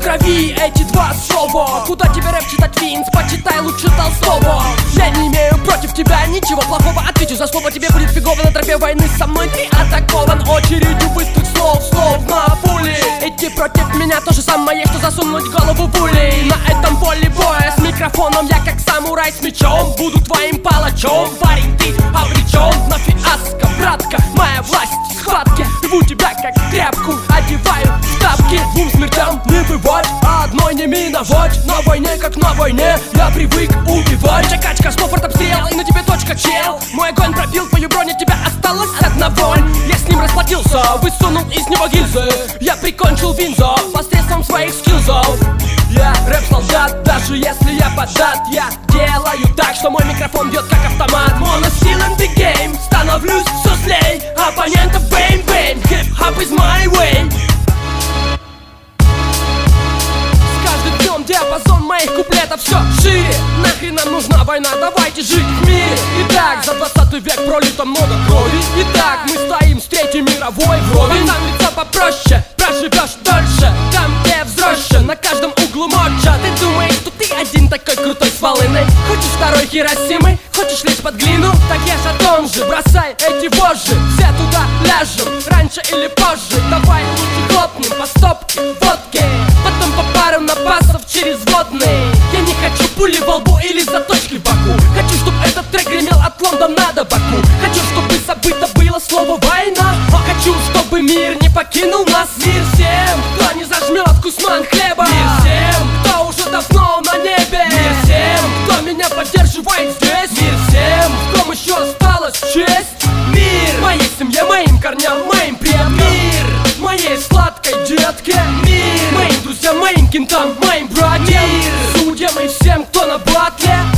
крови эти два слова. Куда тебе рэп читать, Винс? Почитай лучше Толстого. Я не имею против тебя ничего плохого. Отвечу за слово, тебе будет фигово. На тропе войны со мной ты атакован очередью быстрых слов, словно пули. Идти против меня то же самое, что засунуть голову в улей. На этом поле боя с микрофоном я как самурай с мечом. Буду твоим палачом, парень, ты обречен на фиаско, братка. Моя власть в схватке, рву тебя как тряпку, одеваю в тапки. Двум смертям не бывать, а одной не миновать. На войне как на войне, я привык убивать. Чакачка, слов, артобстрел, и на тебе точка, чел. Мой огонь пробил твою броню, тебя осталось одна вонь. Я с ним расплатился, высунул из него гильзы. Я прикончил Винза посредством своих скиллзов. Я рэп-солдат, даже если я поддат. Я делаю так, что мой микрофон бьет как автомат. Mono-still in the game, становлюсь все злей. Оппонентов бэйм-бэйм, хип-хоп is my way. С каждым днем диапазон моих куплетов все шире. Нахрен нам нужна война, давайте жить в мире. Итак, за 20 век пролито много крови. Итак, мы стоим с Третьей мировой вровень. Там лицо попроще, проживешь дольше. Там, где взроще, на каждом углу моча. Ты думаешь, что ты один такой крутой с волыной? Хочешь второй Хиросимы? Хочешь лечь под глину? Так я же о том же, бросай эти вожжи. Все туда ляжем, раньше или позже. Давай лучше хлопнем по стопке водки, потом по пару напасов через водные. Я не хочу пули во лбу или заточки в боку. Хочу, чтобы этот трек гремел от Лондона до Баку. Хочу, чтобы забыто было слово война. Хочу, чтобы мир не покинул нас. Мир всем, кто не зажмет кусман хлеба. Мир всем, кто уже давно на небе. Мир всем, кто меня поддерживает здесь. Мир всем, в ком еще осталась честь. Мир моей семье, моим корням, моим предкам. Мир моей сладкой детке. Мир моим друзьям, моим кентам, моим братьям. Мир судьям и всем, кто на батле.